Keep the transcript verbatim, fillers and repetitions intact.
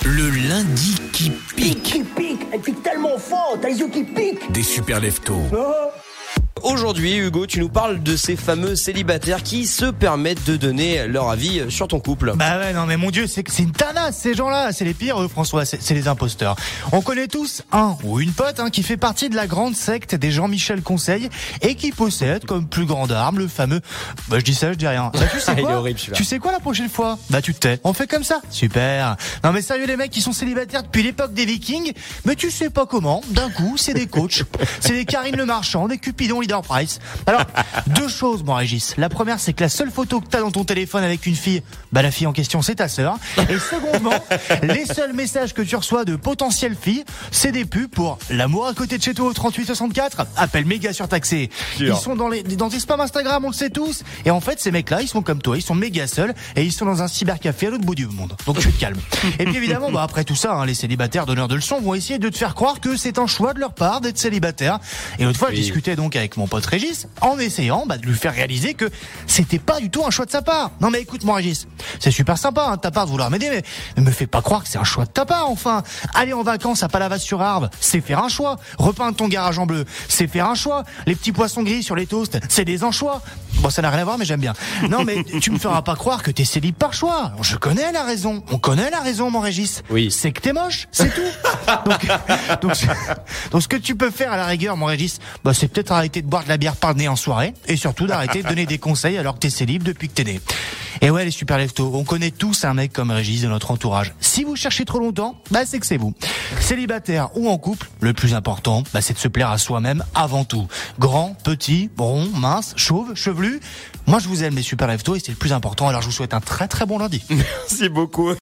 Le lundi qui pique. Qui pique, elle pique tellement fort, t'as les yeux qui piquent. Des super leftos. Oh. Aujourd'hui, Hugo, tu nous parles de ces fameux célibataires qui se permettent de donner leur avis sur ton couple. Bah ouais, non mais mon Dieu, c'est c'est une tanasse ces gens-là, c'est les pires, eux, François, c'est c'est les imposteurs. On connaît tous un ou une pote hein, qui fait partie de la grande secte des Jean-Michel Conseil et qui possède comme plus grande arme le fameux. Bah je dis ça, je dis rien. Bah, tu sais Il quoi est horrible, celui-là. Tu sais quoi la prochaine fois? Bah tu te tais. On fait comme ça. Super. Non mais sérieux les mecs qui sont célibataires depuis l'époque des Vikings, mais tu sais pas comment. D'un coup, c'est des coachs, c'est des Karine Le Marchand, des Cupidon Leader Price. Alors, deux choses, mon Régis. La première, c'est que la seule photo que t'as dans ton téléphone avec une fille, bah la fille en question, c'est ta sœur. Et secondement, les seuls messages que tu reçois de potentielles filles, c'est des pubs pour l'amour à côté de chez toi au trente-huit soixante-quatre. Appel méga surtaxé. Ils sont dans les dans tes spams Instagram, on le sait tous. Et en fait, ces mecs-là, ils sont comme toi, ils sont méga seuls et ils sont dans un cybercafé à l'autre bout du monde. Donc tu te calmes. Et puis évidemment, bah après tout ça, hein, les célibataires donneurs de leçons vont essayer de te faire croire que c'est un choix de leur part d'être célibataire. Et l'autre fois, Oui. je discutais donc avec mon pote Régis, en essayant bah, de lui faire réaliser que c'était pas du tout un choix de sa part. Non mais écoute mon Régis, c'est super sympa hein, de ta part de vouloir m'aider, mais ne me fais pas croire que c'est un choix de ta part enfin. Aller en vacances à Palavas-sur-Arve, c'est faire un choix. Repeindre ton garage en bleu, c'est faire un choix. Les petits poissons gris sur les toasts, c'est des anchois. Bon ça n'a rien à voir mais j'aime bien. Non mais tu me feras pas croire que t'es célib par choix. Je connais la raison, on connaît la raison mon Régis. Oui. C'est que t'es moche, c'est tout. donc, donc, donc ce que tu peux faire à la rigueur mon Régis, bah, c'est peut-être arrêter de boire de la bière par le nez en soirée et surtout d'arrêter de donner des conseils alors que t'es célib depuis que t'es né. Et ouais les super leftos, on connaît tous un mec comme Régis de notre entourage. Si vous cherchez trop longtemps, bah c'est que c'est vous. Célibataire ou en couple, le plus important, bah c'est de se plaire à soi-même avant tout. Grand, petit, rond, mince, chauve, chevelu. Moi je vous aime les super leftos et c'est le plus important. Alors je vous souhaite un très très bon lundi. Merci beaucoup.